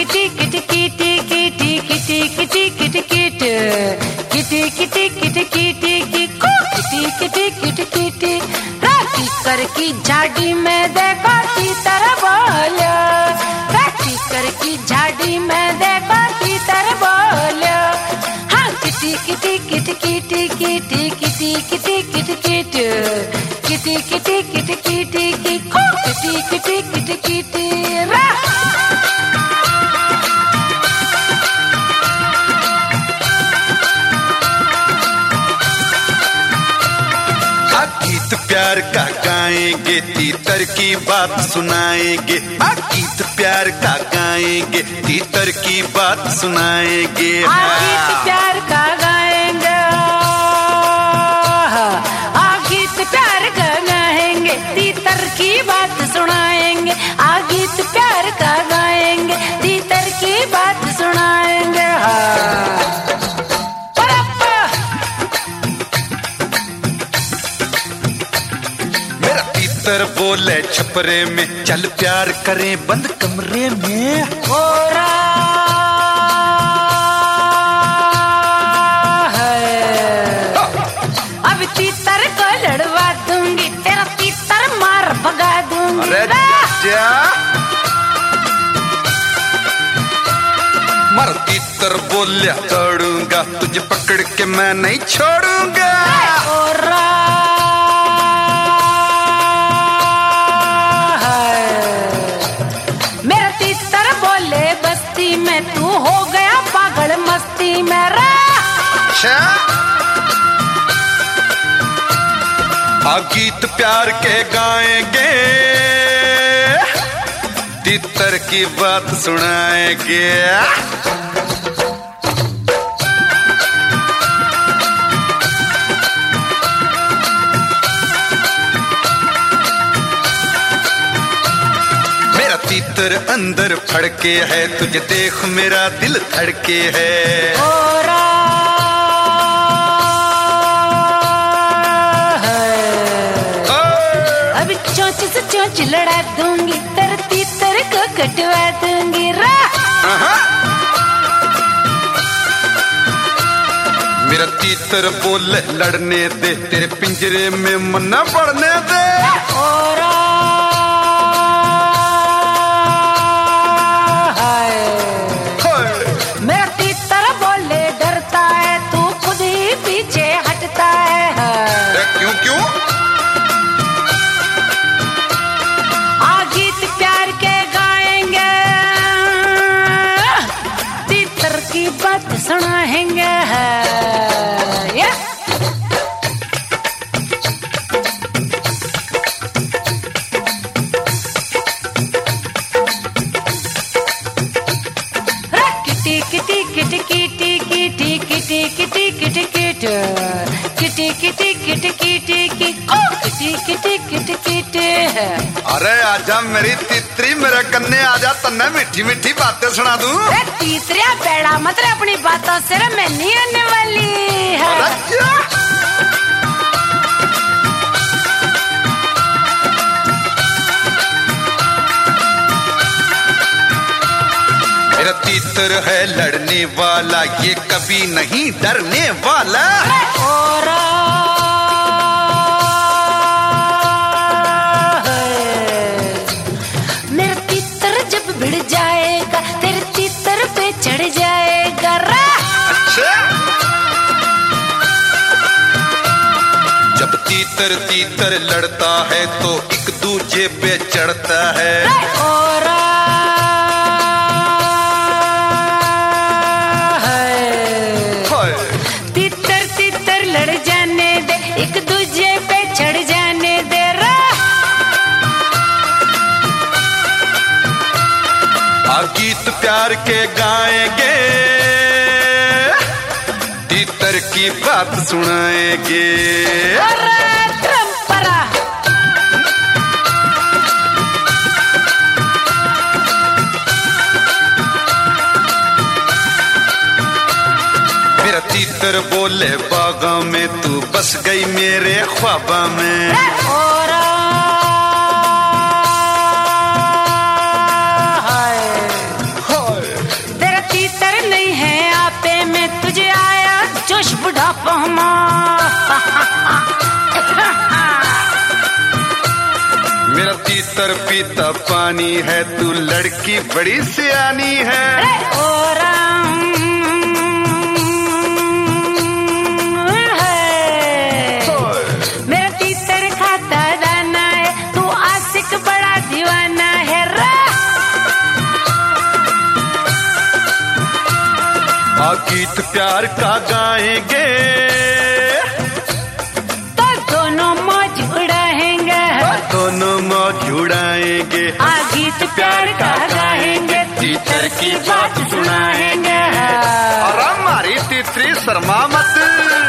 Kitty किटी किटी किटी किटी किटी किटी किटी किटी किटी किटी किटी किटी किटी किटी राती कर की झाड़ी में देखो तीतर बोलो, राती कर की झाड़ी में देखो तीतर बोलो। हाँ किटी किटी किटी किटी किटी किटी किटी किटी किटी किटी किटी किटी किटी किटी किटी किटी रा। गीत प्यार का गाएंगे, तीतर की बात सुनाएंगे। गीत प्यार का गाएंगे, तीतर की बात सुनाएंगे। गीत प्यार का गाएंगे, गीत प्यार का गाएंगे, तीतर की बात सुनाएंगे। गीत प्यार का गाएंगे, तीतर की बात सुनाएंगे। तीतर बोले छपरे में, चल प्यार करें बंद कमरे में। अब तीतर को लड़वा दूंगी, तेरा तीतर मार भगा दूंगी। अरे जा मर तीतर बोलिया दौड़ूंगा, तुझे पकड़ के मैं नहीं छोड़ूंगा। में तू हो गया पागल मस्ती में रा। गीत प्यार के गाएंगे, तीतर की बात सुनाएंगे। तीतर अंदर फड़के है, तुझे देख मेरा दिल धड़के है। अब चोंच से चोंच लड़ा दूंगी, तेरे तीतर को कटवा दूंगी रा। मेरा तीतर बोले लड़ने दे, तेरे पिंजरे में मन न पड़ने दे। सुनाएंगे किटी किटी किटी किटी किटी किटी किटी किटी किटी किटी किटी किटी किटी किटी किटी किटी किटी। अरे आजा मेरी तीतरी, मेरे कन्ने आजा, तन्ने मीठी मीठी बातें सुना दूं। तीतरिया बेड़ा मतलब अपनी बातों से मैं नहीं आने वाली है। मेरा तीतर है लड़ने वाला, ये कभी नहीं डरने वाला। मेरा तीतर जब भिड़ जाएगा, तेरे तीतर पे चढ़ जाएगा रा। अच्छा जब तीतर तीतर लड़ता है तो एक दूजे पे चढ़ता है। तीतर तीतर लड़ जाने दे, एक दूजे पे चढ़ जाने दे रा। गीत प्यार के गाएंगे, तीतर की बात सुनाएंगे। मेरा तीतर बोले बागा में, तू बस गई मेरे ख्वाबा में। बुढ़ापे में तुझे आया जोश बुढ़ापा मेरा तीतर पीता पानी है, तू लड़की बड़ी सियानी है। मेरा तीतर खाता दाना है, तू आशिक बड़ा दीवाना है गीत प्यार का गाएंगे तो दोनों मौज उड़ाएंगे, दोनों मौज उड़ाएंगे। गीत प्यार का गाएंगे, तीतर की बात सुनाएंगे। और हमारी तीतरी शर्मा मत।